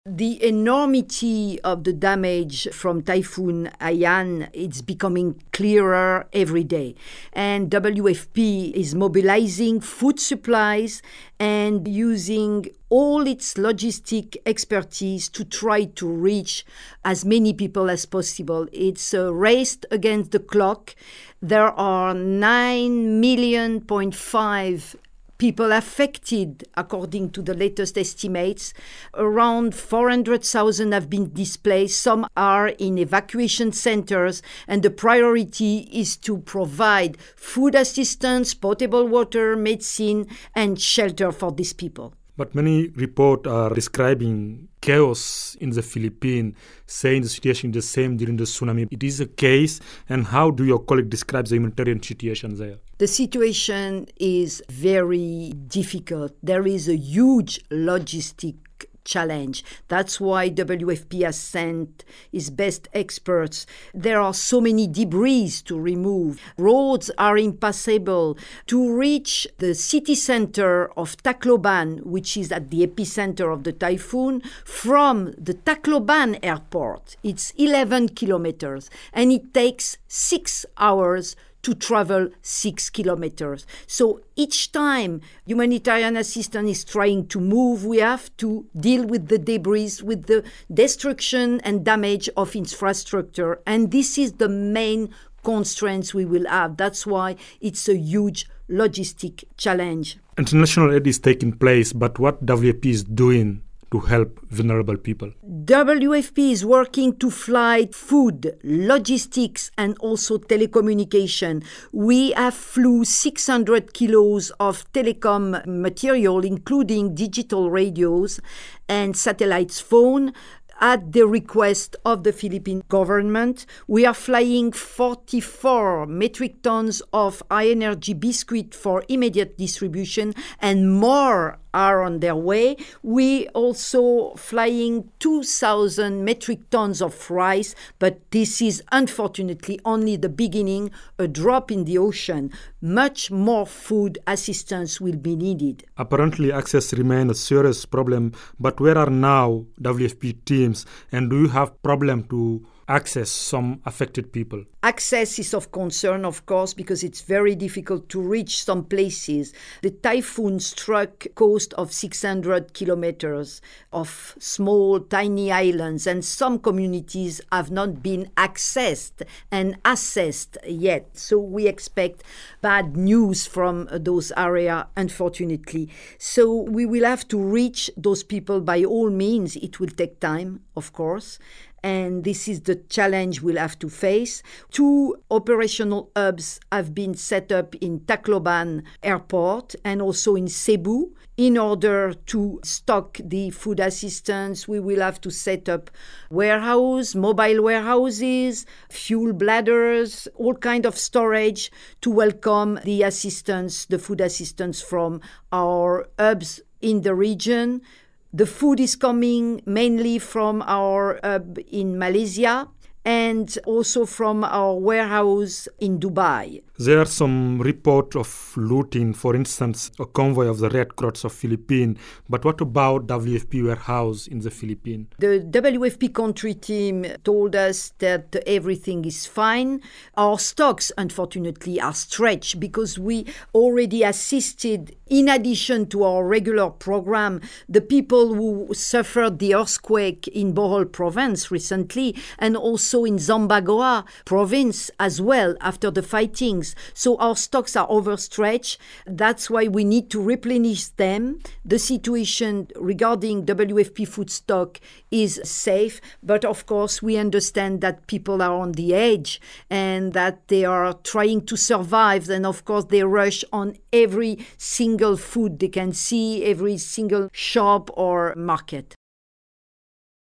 The enormity of the damage from Typhoon Haiyan is becoming clearer every day. And WFP is mobilizing food supplies and using all its logistic expertise to try to reach as many people as possible. It's a race against the clock. There are 9.5 million people affected, according to the latest estimates. Around 400,000 have been displaced. Some are in evacuation centers, and the priority is to provide food assistance, potable water, medicine, and shelter for these people. But many reports are describing chaos in the Philippines, saying the situation is the same during the tsunami. It is a case, and how do your colleague describe the humanitarian situation there? The situation is very difficult. There is a huge logistic challenge. That's why WFP has sent its best experts. There are so many debris to remove. Roads are impassable. To reach the city center of Tacloban, which is at the epicenter of the typhoon, from the Tacloban airport, it's 11 kilometers, and it takes 6 hours to travel 6 kilometers. So each time humanitarian assistance is trying to move, we have to deal with the debris, with the destruction and damage of infrastructure. And this is the main constraints we will have. That's why it's a huge logistic challenge. International aid is taking place, but what WFP is doing to help vulnerable people? WFP is working to fly food, logistics, and also telecommunication. We have flew 600 kilos of telecom material, including digital radios and satellite phone, at the request of the Philippine government. We are flying 44 metric tons of high-energy biscuit for immediate distribution, and more are on their way. We also flying 2,000 metric tons of rice, but this is unfortunately only the beginning, a drop in the ocean. Much more food assistance will be needed. Apparently, access remains a serious problem, but where are now WFP teams, and do you have problem to access some affected people? Access is of concern, of course, because it's very difficult to reach some places. The typhoon struck coast of 600 kilometers of small, tiny islands, and some communities have not been accessed and assessed yet. So we expect bad news from those areas, unfortunately. So we will have to reach those people by all means. It will take time, of course. And this is the challenge we'll have to face. 2 operational hubs have been set up in Tacloban Airport and also in Cebu. In order to stock the food assistance, we will have to set up mobile warehouses, fuel bladders, all kind of storage to welcome the assistance, the food assistance from our hubs in the region. The food is coming mainly from our hub in Malaysia and also from our warehouse in Dubai. There are some reports of looting, for instance, a convoy of the Red Cross of Philippines. But what about WFP warehouse in the Philippines? The WFP country team told us that everything is fine. Our stocks, unfortunately, are stretched because we already assisted, in addition to our regular program, the people who suffered the earthquake in Bohol province recently, and also in Zamboanga province as well after the fightings. So our stocks are overstretched. That's why we need to replenish them. The situation regarding WFP food stock is safe, but of course we understand that people are on the edge and that they are trying to survive, and of course they rush on every single food they can see, every single shop or market.